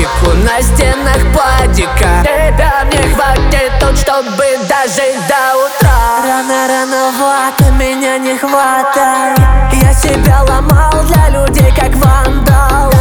логику на стенах падика. Тебя мне хватит тут, чтобы дожить до утра. Рано, рановато, меня не хватает. Я себя ломал для людей, как вандал.